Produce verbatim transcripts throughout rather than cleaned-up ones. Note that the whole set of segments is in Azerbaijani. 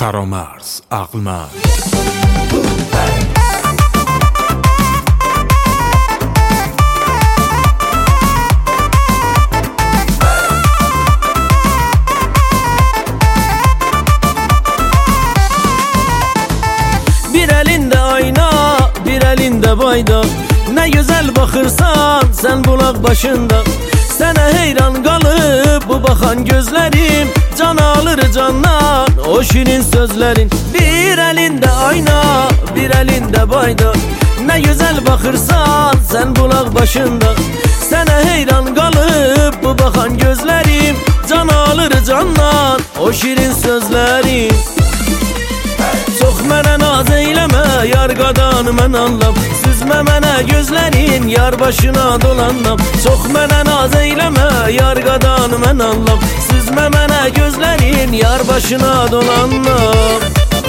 فرامرز عقلمند. Bir elinde ayna, bir elinde bayda. Ne güzel bakırsan sen bulak başında. Sana heyran kalıp bu bakan gözlerim, can alır candan o şirin sözlerin. Bir elinde ayna, bir elinde bayda. Ne güzel bakırsan sen bulak başında. Sana heyran kalıp bu bakan gözlerim, can alır candan o şirin sözlerin. Çox mənə naz eyləmə, yar qadanı mən anlam. Süzmə mənə gözlərin, yar başına dolanam. Çox mənə naz eyləmə, yar qadanı mən anlam. Süzmə mənə gözlərin, yar başına dolanam.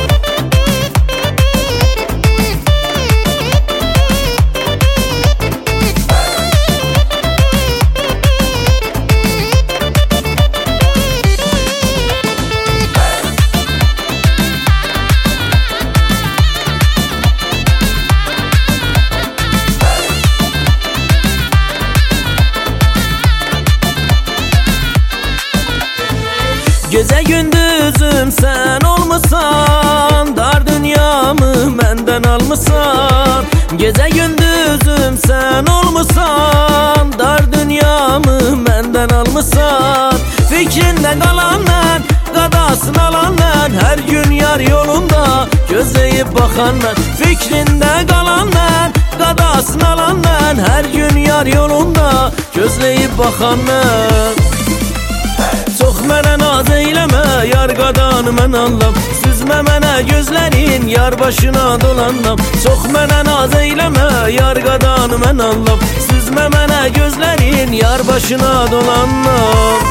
Gece gündüzüm sen olmuşsan, dar dünyamı benden almışsan. Gece gündüzüm sen olmuşsan, dar dünyamı benden almışsan. Fikrinde kalan ben, qadasını alan ben, her gün yar yolunda gözleyip bakan ben. Fikrinde kalan ben, qadasını alan ben, her gün yar yolunda gözleyip bakan ben. Çox mənə naz eyləmə, yar qadanı mən anlam. Süzmə mənə gözlərin, yar başına dolanam. Çox mənə naz eyləmə, yar qadanı mən anlam. Süzmə mənə gözlərin, yar başına dolanam.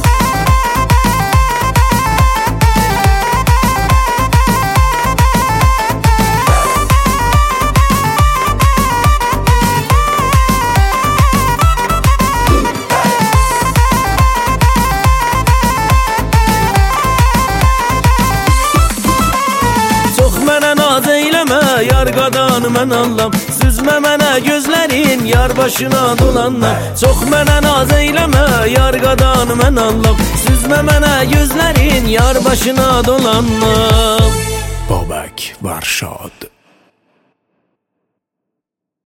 Yar qadanı mən anlam. Süzmə mənə gözlərin, yar başına dolanam. Çox mənə naz eyləmə, yar qadanı mən anlam. Süzmə mənə gözlərin, yar başına dolanam. بابک ورشاد.